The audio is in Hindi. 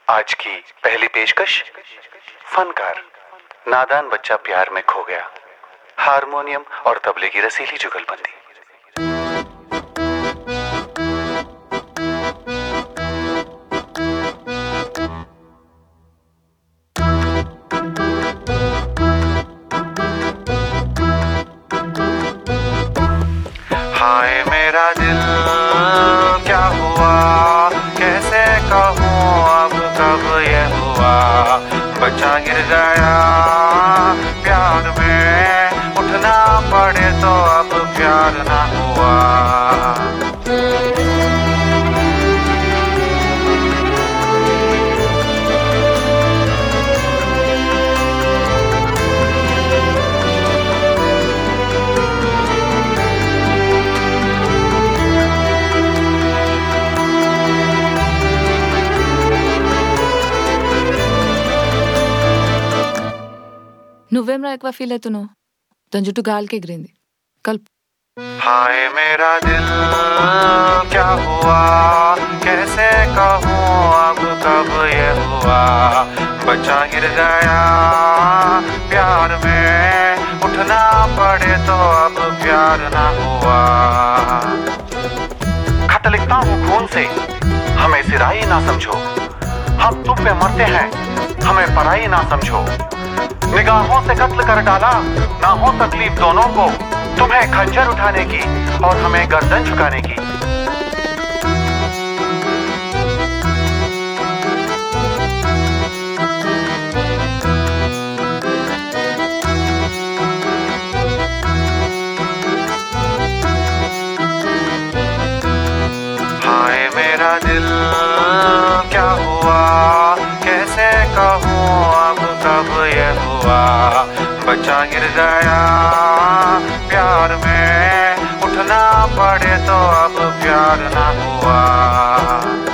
आज की पहली पेशकश फनकार। नादान बच्चा प्यार में खो गया, हारमोनियम और तबले की रसीली जुगलबंदी। हाय मेरा दिल क्या हुआ, कैसे कहूँ अब कब ये हुआ। बच्चा गिर गया प्यार में, उठना पड़े तो अब प्यार ना हुआ। నువ్వేం ఎక్కువ ఫీల్ అవుతున్నావు? తన జుట్టు గాలికి ఎగిరింది. కలుపు. हाय मेरा दिल क्या हुआ, कैसे कहूँ अब कब ये हुआ। बच्चा गिर गया प्यार में, उठना पड़े तो अब प्यार ना हुआ। खत लिखता हूँ खून से, हमें सिराही ना समझो। हम तुम पे मरते हैं, हमें पराई ना समझो। निगाहों से कत्ल कर डाला, ना हो तकलीफ दोनों को। तुम्हें खंजर उठाने की और हमें गर्दन झुकाने की। हाय मेरा दिल क्या हुआ, कैसे कहूँ अब कब ये हुआ। बच्चा गिर गया प्यार में, उठना पड़े तो अब प्यार ना हुआ।